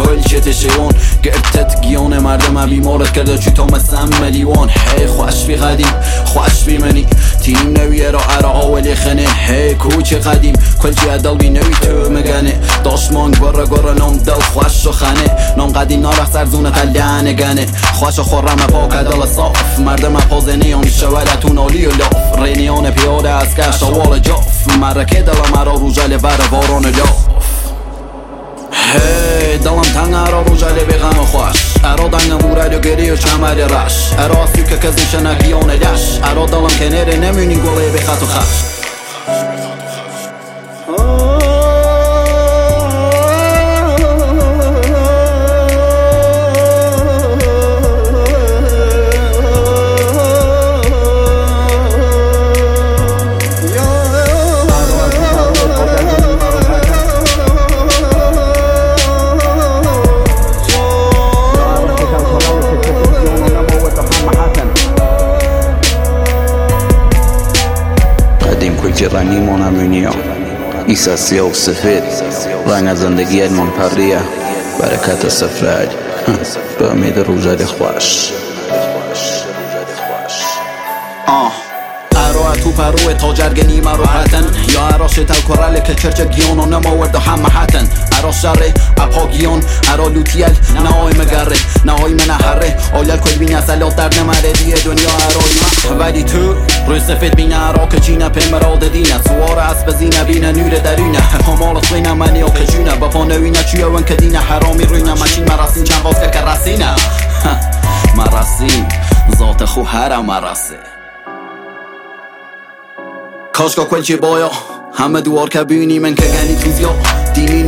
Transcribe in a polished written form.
کلچت شیون گرتت گیون مردم بیمارت کرده چی تو مثل ملیون هی خوش بی قدیم خوش بی منی تیم نویه را ارا ولی خنه هی کوچه قدیم کلچی ادل بی نوی تو مگنه داشت مانگ گره نام دل خوش و خنه نام قدیم نارخ سرزونه تلانه گنه خوش و خورم پاک دل صاف مردم پازنیان شولتون عالی و لاف رینیان پیاده از کش وال جاف مرکه دل مرا رو جل بر واران لاف هی دلم تنگ ارا رو جل بی غم و خوش ارا دنگ مورد و گری و چمر رش ارا اصلی که کسی شنکیان دش ارا دلم کنره نمونی گله بی خط و خش رنگی مونمونیا ایسا سیاه و سفید رنگ زندگی ادمان پریه برکت سفرج به امید روزد خوش ارا تو پروه تا جرگنی مرو حتن یا ارا شتل کرله که چرچه گیان و نماورد و همه حتن ارا شره اپا گیان ارا لوتیل نهای مگره نهای منحره آیل کل بین اصلات در نمره دیه دنیا ارای من ولی تو روی سفید بین ارا که چینه پمراد دینه سوار اسب زینه بینه نور درینه همالت بینه منی و کجونه بپا نوینه چیه ون که دینه حرامی روینه ماشین مرسین چند واسه که رسینه مرسین ذات خو هر مرسه کاشگاه کلچی بایا همه دوار که بینی من که گنی توزیا دینی